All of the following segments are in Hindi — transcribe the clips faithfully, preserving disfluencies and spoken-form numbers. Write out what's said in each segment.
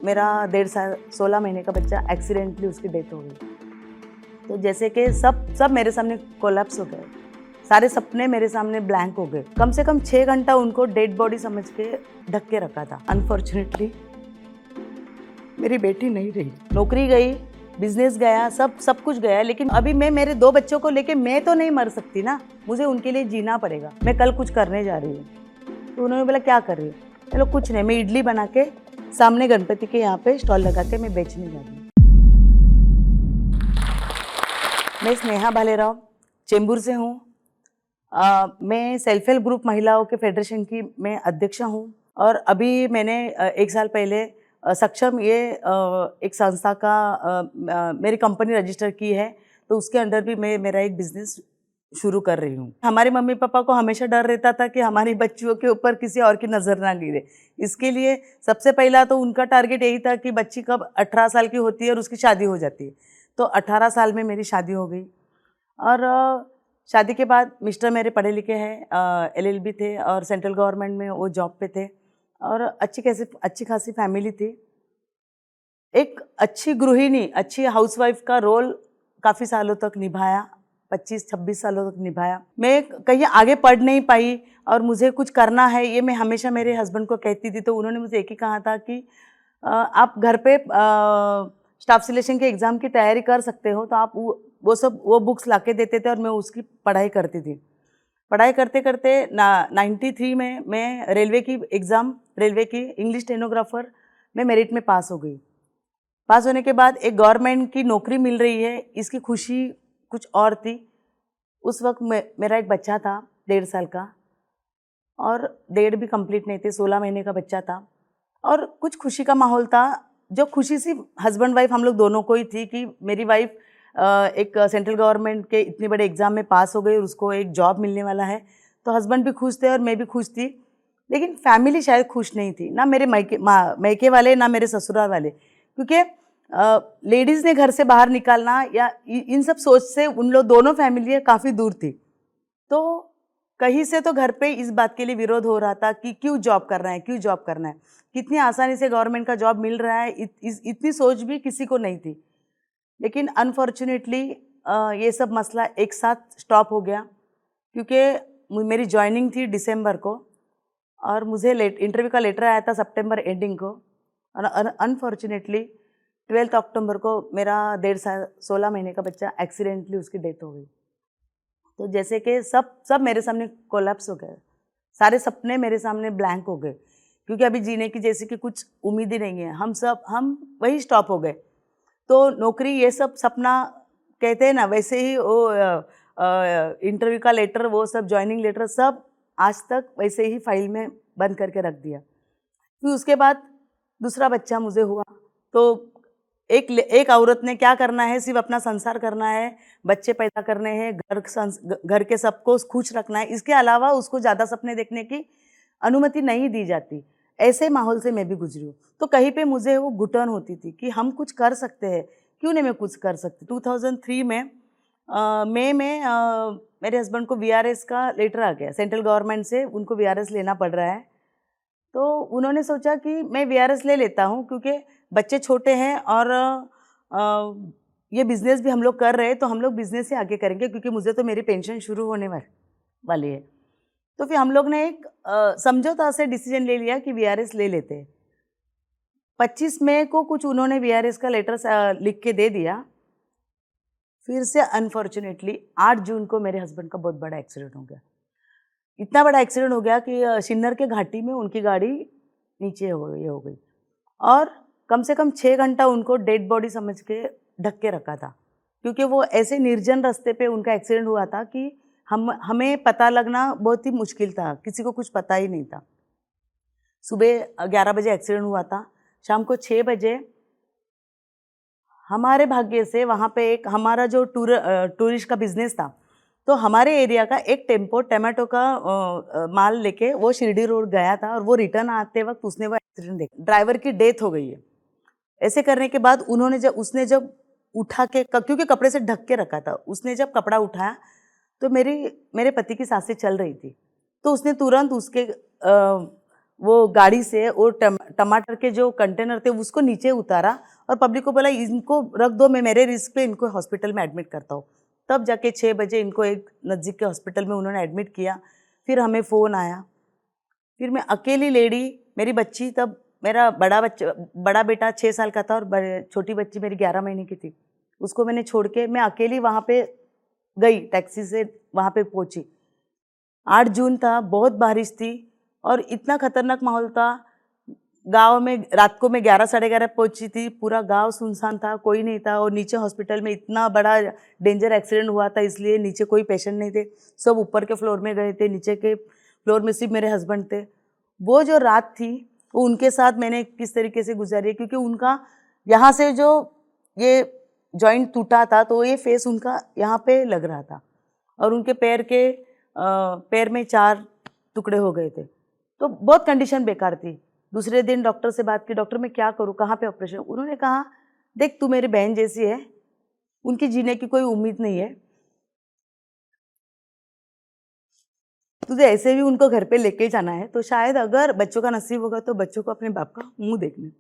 मेरा डेढ़ साल सोलह महीने का बच्चा एक्सीडेंटली उसकी डेथ हो गई। तो जैसे कि सब सब मेरे सामने कोलैप्स हो गए, सारे सपने मेरे सामने ब्लैंक हो गए। कम से कम छः घंटा उनको डेड बॉडी समझ के ढक के रखा था। अनफॉर्चुनेटली मेरी बेटी नहीं रही, नौकरी गई, बिजनेस गया, सब सब कुछ गया। लेकिन अभी मैं मेरे दो बच्चों को लेके मैं तो नहीं मर सकती ना, मुझे उनके लिए जीना पड़ेगा। मैं कल कुछ करने जा रही हूँ। तो उन्होंने बोला क्या कर रही है? चलो कुछ नहीं, मैं इडली बना के सामने गणपति के यहाँ पे स्टॉल लगा के मैं बेचने जा रही हूँ। मैं स्नेहा भालेराव चेंबूर से हूँ। मैं सेल्फ हेल्प ग्रुप महिलाओं के फेडरेशन की मैं अध्यक्ष हूँ। और अभी मैंने एक साल पहले सक्षम ये एक संस्था का मेरी कंपनी रजिस्टर की है, तो उसके अंदर भी मैं मेरा एक बिजनेस शुरू कर रही हूँ। हमारे मम्मी पापा को हमेशा डर रहता था कि हमारी बच्चियों के ऊपर किसी और की नज़र ना गिरे। इसके लिए सबसे पहला तो उनका टारगेट यही था कि बच्ची कब अठारह साल की होती है और उसकी शादी हो जाती है। तो अठारह साल में मेरी शादी हो गई। और शादी के बाद मिस्टर मेरे पढ़े लिखे हैं, एल एल बी थे और सेंट्रल गवर्नमेंट में वो जॉब पे थे और अच्छी कैसी अच्छी खासी फैमिली थी। एक अच्छी गृहिणी, अच्छी हाउसवाइफ का रोल काफ़ी सालों तक निभाया, पच्चीस छब्बीस सालों तक निभाया। मैं कहीं आगे पढ़ नहीं पाई और मुझे कुछ करना है ये मैं हमेशा मेरे हस्बैंड को कहती थी। तो उन्होंने मुझे एक ही कहा था कि आप घर पे स्टाफ सिलेक्शन के एग्ज़ाम की तैयारी कर सकते हो। तो आप वो वो सब वो बुक्स ला के देते थे और मैं उसकी पढ़ाई करती थी। पढ़ाई करते करते ना नाइन्टी थ्री में मैं रेलवे की एग्ज़ाम, रेलवे की इंग्लिश स्टेनोग्राफर में मेरिट में पास हो गई। पास होने के बाद एक गवर्नमेंट की नौकरी मिल रही है, इसकी खुशी कुछ और थी। उस वक्त में मेरा एक बच्चा था डेढ़ साल का, और डेढ़ भी कंप्लीट नहीं थे, सोलह महीने का बच्चा था। और कुछ खुशी का माहौल था। जो खुशी सिर्फ हस्बैंड वाइफ हम लोग दोनों को ही थी कि मेरी वाइफ एक सेंट्रल गवर्नमेंट के इतने बड़े एग्ज़ाम में पास हो गई और उसको एक जॉब मिलने वाला है। तो हस्बैंड भी खुश थे और मैं भी खुश थी। लेकिन फैमिली शायद खुश नहीं थी, ना मेरे मायके मायके वाले ना मेरे ससुराल वाले, क्योंकि लेडीज़ ने घर से बाहर निकालना या इन सब सोच से उन लोग दोनों फैमिली काफ़ी दूर थी। तो कहीं से तो घर पे इस बात के लिए विरोध हो रहा था कि क्यों जॉब करना है, क्यों जॉब करना है, कितनी आसानी से गवर्नमेंट का जॉब मिल रहा है, इत, इस, इतनी सोच भी किसी को नहीं थी। लेकिन अनफॉर्चुनेटली ये सब मसला एक साथ स्टॉप हो गया, क्योंकि मेरी जॉइनिंग थी दिसंबर को और मुझे लेट इंटरव्यू का लेटर आया था सितंबर एंडिंग को। और अनफॉर्चुनेटली ट्वेल्थ अक्टूबर को मेरा डेढ़ साल सोलह महीने का बच्चा एक्सीडेंटली उसकी डेथ हो गई। तो जैसे कि सब सब मेरे सामने कोलैप्स हो गए, सारे सपने मेरे सामने ब्लैंक हो गए, क्योंकि अभी जीने की जैसे कि कुछ उम्मीद ही नहीं है। हम सब हम वही स्टॉप हो गए। तो नौकरी ये सब सपना कहते हैं ना, वैसे ही वो इंटरव्यू का लेटर, वो सब जॉइनिंग लेटर सब आज तक वैसे ही फाइल में बंद करके रख दिया। फिर उसके बाद दूसरा बच्चा मुझे हुआ। तो एक एक औरत ने क्या करना है, सिर्फ अपना संसार करना है, बच्चे पैदा करने हैं, घर घर के सबको खुश रखना है, इसके अलावा उसको ज़्यादा सपने देखने की अनुमति नहीं दी जाती। ऐसे माहौल से मैं भी गुजरी हूँ। तो कहीं पे मुझे वो घुटन होती थी कि हम कुछ कर सकते हैं, क्यों नहीं मैं कुछ कर सकती। दो हज़ार तीन में मई में आ, मेरे हस्बैंड को वी आर एस का लेटर आ गया सेंट्रल गवर्नमेंट से, उनको वी आर एस लेना पड़ रहा है। तो उन्होंने सोचा कि मैं वी आर एस ले लेता हूँ, क्योंकि बच्चे छोटे हैं और आ, ये बिज़नेस भी हम लोग कर रहे हैं, तो हम लोग बिज़नेस से आगे करेंगे, क्योंकि मुझे तो मेरी पेंशन शुरू होने वाली है। तो फिर हम लोग ने एक समझौता से डिसीजन ले लिया कि वी आर एस ले लेते हैं। पच्चीस मई को कुछ उन्होंने वी आर एस का लेटर लिख के दे दिया। फिर से अनफॉर्चुनेटली आठ जून को मेरे हस्बैंड का बहुत बड़ा एक्सीडेंट हो गया। इतना बड़ा एक्सीडेंट हो गया कि शिन्नर के घाटी में उनकी गाड़ी नीचे हो गई हो गई और कम से कम छः घंटा उनको डेड बॉडी समझ के ढक के रखा था, क्योंकि वो ऐसे निर्जन रास्ते पे उनका एक्सीडेंट हुआ था कि हम हमें पता लगना बहुत ही मुश्किल था, किसी को कुछ पता ही नहीं था। सुबह ग्यारह बजे एक्सीडेंट हुआ था, शाम को छः बजे हमारे भाग्य से वहाँ पे एक हमारा जो टूर टूरिस्ट का बिजनेस था, तो हमारे एरिया का एक टेम्पो टमाटो का आ, माल लेके वो शिरडी रोड गया था और वो रिटर्न आते वक्त उसने वो एक्सीडेंट देखा। ड्राइवर की डेथ हो गई है। ऐसे करने के बाद उन्होंने जब उसने जब उठा के, क्योंकि कपड़े से ढक के रखा था, उसने जब कपड़ा उठाया तो मेरी मेरे पति की सांसें चल रही थी। तो उसने तुरंत उसके आ, वो गाड़ी से वो टम, टमाटर के जो कंटेनर थे उसको नीचे उतारा और पब्लिक को बोला इनको रख दो, मैं मेरे रिस्क पे इनको हॉस्पिटल में एडमिट करता हूँ। तब जाके छः बजे इनको एक नज़दीक के हॉस्पिटल में उन्होंने एडमिट किया। फिर हमें फ़ोन आया, फिर मैं अकेली लेडी, मेरी बच्ची तब मेरा बड़ा बच्चा बड़ा बेटा छः साल का था और छोटी बच्ची मेरी ग्यारह महीने की थी। उसको मैंने छोड़ के मैं अकेली वहाँ पे गई, टैक्सी से वहाँ पे पहुँची। आठ जून था, बहुत बारिश थी और इतना खतरनाक माहौल था। गांव में रात को मैं ग्यारह साढ़े ग्यारह पहुँची थी, पूरा गांव सुनसान था, कोई नहीं था। और नीचे हॉस्पिटल में इतना बड़ा डेंजर एक्सीडेंट हुआ था, इसलिए नीचे कोई पेशेंट नहीं थे, सब ऊपर के फ्लोर में गए थे, नीचे के फ्लोर में सिर्फ मेरे हस्बैंड थे। वो जो रात थी वो उनके साथ मैंने किस तरीके से गुजारी, क्योंकि उनका यहाँ से जो ये जॉइंट टूटा था तो ये फेस उनका यहाँ पे लग रहा था और उनके पैर के आ, पैर में चार टुकड़े हो गए थे, तो बहुत कंडीशन बेकार थी। दूसरे दिन डॉक्टर से बात की, डॉक्टर मैं क्या करूँ, कहाँ पे ऑपरेशन? उन्होंने कहा देख तू मेरी बहन जैसी है, उनकी जीने की कोई उम्मीद नहीं है, तुझे ऐसे भी उनको घर पे लेके जाना है, तो शायद अगर बच्चों का नसीब होगा तो बच्चों को अपने बाप का मुंह देखने।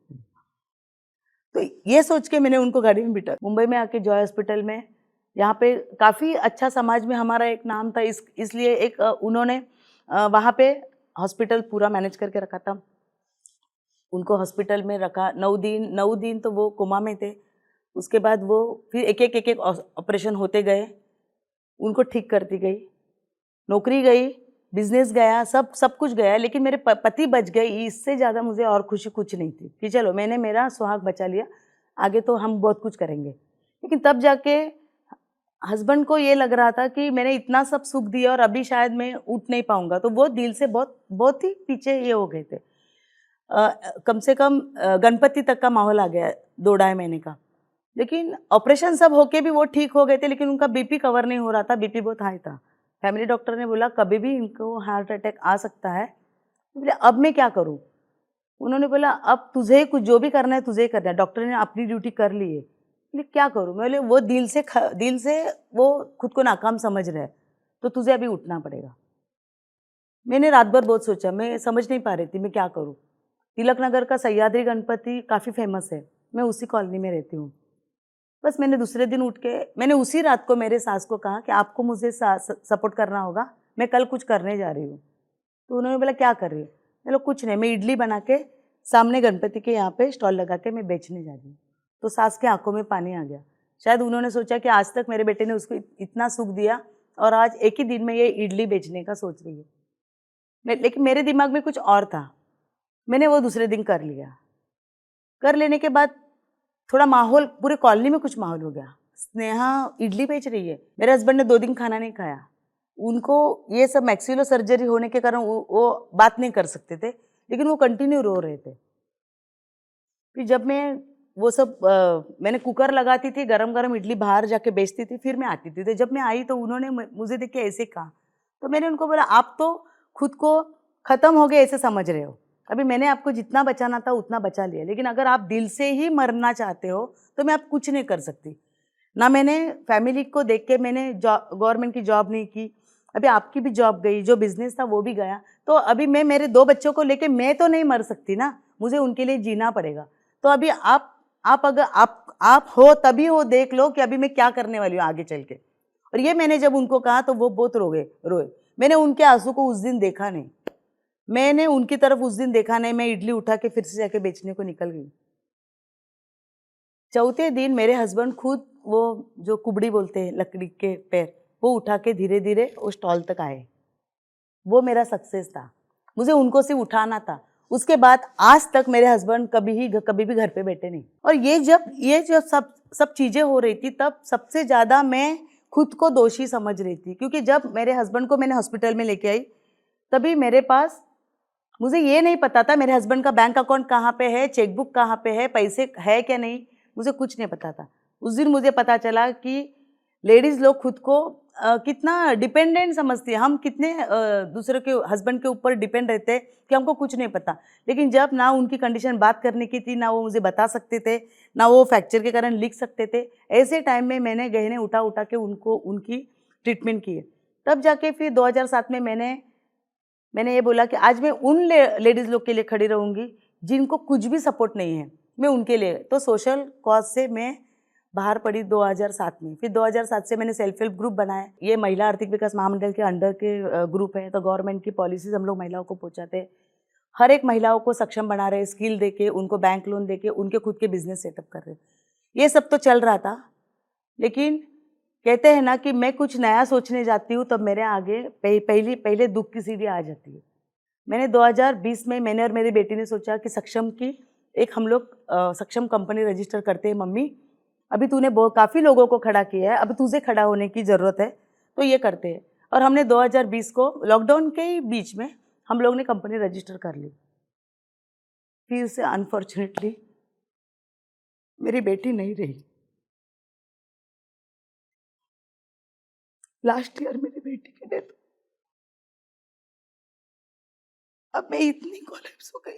तो ये सोच के मैंने उनको गाड़ी में बिठा मुंबई में आके जॉय हॉस्पिटल में, यहाँ पे काफ़ी अच्छा समाज में हमारा एक नाम था, इस इसलिए एक उन्होंने वहाँ पे हॉस्पिटल पूरा मैनेज करके रखा था। उनको हॉस्पिटल में रखा नौ दिन नौ दिन तो वो कोमा में थे। उसके बाद वो फिर एक एक एक एक ऑपरेशन होते गए, उनको ठीक करती गई, नौकरी गई, बिजनेस गया, सब सब कुछ गया, लेकिन मेरे पति बच गए। इससे ज़्यादा मुझे और खुशी कुछ नहीं थी कि चलो मैंने मेरा सुहाग बचा लिया, आगे तो हम बहुत कुछ करेंगे। लेकिन तब जाके हस्बैंड को ये लग रहा था कि मैंने इतना सब सुख दिया और अभी शायद मैं उठ नहीं पाऊंगा, तो वो दिल से बहुत बहुत ही पीछे ये हो गए थे। आ, कम से कम गणपति तक का माहौल आ गया दो ढाई महीने का। लेकिन ऑपरेशन सब होके भी वो ठीक हो गए थे, लेकिन उनका बीपी कवर नहीं हो रहा था, बीपी बहुत हाई था। फैमिली डॉक्टर ने बोला कभी भी इनको हार्ट अटैक आ सकता है। बोले अब मैं क्या करूं? उन्होंने बोला अब तुझे कुछ जो भी करना है तुझे करना है, डॉक्टर ने अपनी ड्यूटी कर ली है। बोले क्या करूं? मैं बोले वो दिल से दिल से वो खुद को नाकाम समझ रहे हैं, तो तुझे अभी उठना पड़ेगा। मैंने रात भर बहुत सोचा, मैं समझ नहीं पा रही थी मैं क्या करूँ। तिलक नगर का सह्याद्री गणपति काफ़ी फेमस है, मैं उसी कॉलोनी में रहती हूँ। बस मैंने दूसरे दिन उठ के मैंने उसी रात को मेरे सास को कहा कि आपको मुझे सपोर्ट करना होगा, मैं कल कुछ करने जा रही हूँ। तो उन्होंने बोला क्या कर रही हो? मैं लोग कुछ नहीं, मैं इडली बना के सामने गणपति के यहाँ पे स्टॉल लगा के मैं बेचने जा रही हूँ। तो सास के आंखों में पानी आ गया। शायद उन्होंने सोचा कि आज तक मेरे बेटे ने उसको इतना सुख दिया और आज एक ही दिन में ये इडली बेचने का सोच रही है। लेकिन मेरे दिमाग में कुछ और था। मैंने वो दूसरे दिन कर लिया। कर लेने के बाद थोड़ा माहौल पूरे कॉलोनी में कुछ माहौल हो गया, स्नेहा इडली बेच रही है। मेरे हस्बैंड ने दो दिन खाना नहीं खाया। उनको ये सब मैक्सिलो सर्जरी होने के कारण वो, वो बात नहीं कर सकते थे, लेकिन वो कंटिन्यू रो रहे थे। फिर जब मैं वो सब आ, मैंने कुकर लगाती थी, गरम गरम इडली बाहर जाके बेचती थी, फिर मैं आती थी। तो जब मैं आई तो उन्होंने मुझे देख के ऐसे कहा, तो मैंने उनको बोला आप तो खुद को ख़त्म हो गए ऐसे समझ रहे हो, अभी मैंने आपको जितना बचाना था उतना बचा लिया, लेकिन अगर आप दिल से ही मरना चाहते हो तो मैं आप कुछ नहीं कर सकती। ना मैंने फैमिली को देख के मैंने जॉब गवर्नमेंट की जॉब नहीं की, अभी आपकी भी जॉब गई, जो बिजनेस था वो भी गया, तो अभी मैं मेरे दो बच्चों को लेके मैं तो नहीं मर सकती ना, मुझे उनके लिए जीना पड़ेगा। तो अभी आप आप अगर आप आप हो तभी हो, देख लो कि अभी मैं क्या करने वाली हूँ आगे चल के। और ये मैंने जब उनको कहा तो वो बहुत रो गए रोए। मैंने उनके आंसू को उस दिन देखा नहीं, मैंने उनकी तरफ उस दिन देखा नहीं। मैं इडली उठा के फिर से जाके बेचने को निकल गई। चौथे दिन मेरे हस्बैंड खुद वो जो कुबड़ी बोलते हैं लकड़ी के पैर, वो उठा के धीरे धीरे वो स्टॉल तक आए। वो मेरा सक्सेस था, मुझे उनको सिर्फ उठाना था। उसके बाद आज तक मेरे हस्बैंड कभी ही कभी भी घर पे बैठे नहीं। और ये जब ये जब सब सब चीज़ें हो रही थी तब सबसे ज़्यादा मैं खुद को दोषी समझ रही थी, क्योंकि जब मेरे हस्बैंड को मैंने हॉस्पिटल में लेके आई तभी मेरे पास, मुझे ये नहीं पता था मेरे हस्बैंड का बैंक अकाउंट कहाँ पे है, चेकबुक कहाँ पे है, पैसे है क्या नहीं, मुझे कुछ नहीं पता था। उस दिन मुझे पता चला कि लेडीज़ लोग खुद को आ, कितना डिपेंडेंट समझती है, हम कितने आ, दूसरे के हस्बैंड के ऊपर डिपेंड रहते हैं कि हमको कुछ नहीं पता। लेकिन जब ना उनकी कंडीशन बात करने की थी, ना वो मुझे बता सकते थे, ना वो फ्रैक्चर के कारण लिख सकते थे, ऐसे टाइम में मैंने गहने उठा उठा के उनको उनकी ट्रीटमेंट की। तब जाके फिर दो हज़ार सात में मैंने मैंने ये बोला कि आज मैं उन ले, लेडीज़ लोग के लिए खड़ी रहूँगी जिनको कुछ भी सपोर्ट नहीं है, मैं उनके लिए। तो सोशल कॉज से मैं बाहर पड़ी दो हज़ार सात में। फिर दो हज़ार सात से मैंने सेल्फ हेल्प ग्रुप बनाया। ये महिला आर्थिक विकास महामंडल के अंडर के ग्रुप है। तो गवर्नमेंट की पॉलिसीज हम लोग महिलाओं को पहुँचाते हैं। हर एक महिलाओं को सक्षम बना रहे, स्किल देके, उनको बैंक लोन देके, उनके खुद के बिजनेस सेटअप कर रहे। ये सब तो चल रहा था, लेकिन कहते हैं ना कि मैं कुछ नया सोचने जाती हूँ तब मेरे आगे पहली पहले दुख की सीढ़ी आ जाती है। मैंने दो हज़ार बीस में मैंने और मेरी बेटी ने सोचा कि सक्षम की एक हम लोग सक्षम कंपनी रजिस्टर करते हैं। मम्मी, अभी तूने बहुत काफ़ी लोगों को खड़ा किया है, अब तुझे खड़ा होने की ज़रूरत है, तो ये करते हैं। और हमने दो हज़ार बीस को लॉकडाउन के ही बीच में हम लोग ने कंपनी रजिस्टर कर ली। फिर से अनफॉर्चुनेटली मेरी बेटी नहीं रही। लास्ट ईयर मेरी बेटी की डेथ। अब मैं इतनी कोलैप्स हो गई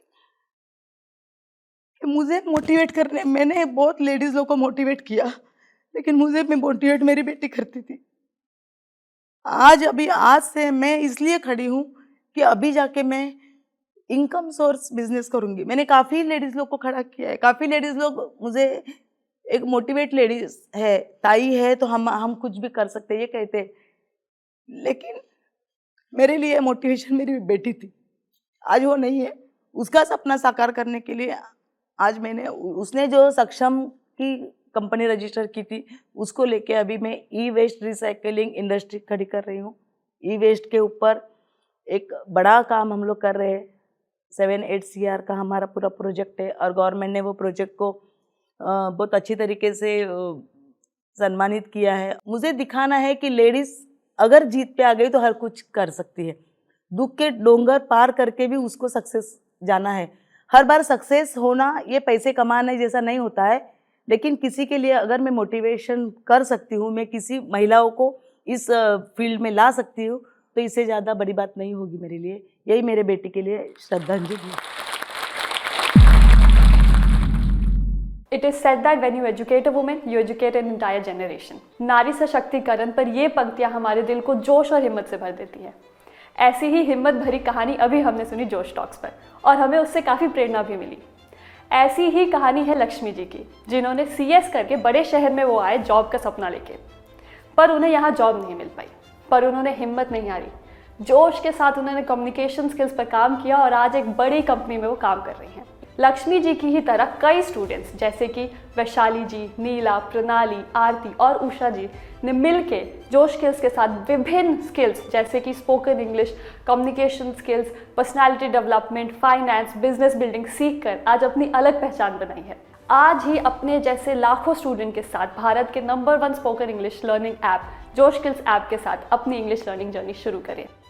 कि मुझे मोटिवेट करने, मैंने बहुत लेडीज लोगों को मोटिवेट किया, लेकिन मुझे मैं मोटिवेट मेरी बेटी करती थी। आज अभी आज से मैं इसलिए खड़ी हूँ कि अभी जाके मैं इनकम सोर्स बिजनेस करूँगी। मैंने काफ़ी लेडीज़ लोग को खड़ा किया है। काफ़ी लेडीज़ लोग मुझे एक मोटिवेट लेडीज़ है, ताई है तो हम हम कुछ भी कर सकते ये कहते, लेकिन मेरे लिए मोटिवेशन मेरी बेटी थी। आज वो नहीं है। उसका सपना साकार करने के लिए आज मैंने, उसने जो सक्षम की कंपनी रजिस्टर की थी उसको लेके अभी मैं ई वेस्ट रिसाइकलिंग इंडस्ट्री खड़ी कर रही हूँ। ई वेस्ट के ऊपर एक बड़ा काम हम लोग कर रहे हैं। सेवन एट सी आर का हमारा पूरा प्रोजेक्ट है और गवर्नमेंट ने वो प्रोजेक्ट को बहुत अच्छी तरीके से सम्मानित किया है। मुझे दिखाना है कि लेडीज़ अगर जीत पे आ गई तो हर कुछ कर सकती है। दुख के डोंगर पार करके भी उसको सक्सेस जाना है। हर बार सक्सेस होना ये पैसे कमाने जैसा नहीं होता है, लेकिन किसी के लिए अगर मैं मोटिवेशन कर सकती हूँ, मैं किसी महिलाओं को इस फील्ड में ला सकती हूँ, तो इससे ज़्यादा बड़ी बात नहीं होगी मेरे लिए। यही मेरे बेटे के लिए श्रद्धांजलि है। It is said that when you educate a woman, you educate an entire generation. नारी सशक्तिकरण पर ये पंक्तियाँ हमारे दिल को जोश और हिम्मत से भर देती है। ऐसी ही हिम्मत भरी कहानी अभी हमने सुनी जोश टॉक्स पर और हमें उससे काफ़ी प्रेरणा भी मिली। ऐसी ही कहानी है लक्ष्मी जी की, जिन्होंने सी एस करके बड़े शहर में वो आए जॉब का सपना लेके, पर उन्हें यहाँ जॉब नहीं मिल पाई। पर उन्होंने हिम्मत नहीं हारी, जोश के साथ उन्होंने कम्युनिकेशन स्किल्स पर काम किया और आज एक बड़ी कंपनी में वो काम कर रही हैं। लक्ष्मी जी की ही तरह कई स्टूडेंट्स जैसे कि वैशाली जी, नीला, प्रणाली, आरती और उषा जी ने मिलके जोश स्किल्स के साथ विभिन्न स्किल्स जैसे कि spoken English, communication skills, personality development, finance, business building सीख कर आज अपनी अलग पहचान बनाई है। आज ही अपने जैसे लाखों स्टूडेंट के साथ भारत के number one spoken English learning app Josh skills app के साथ अपनी इंग्लिश लर्निंग जर्नी शुरू करें।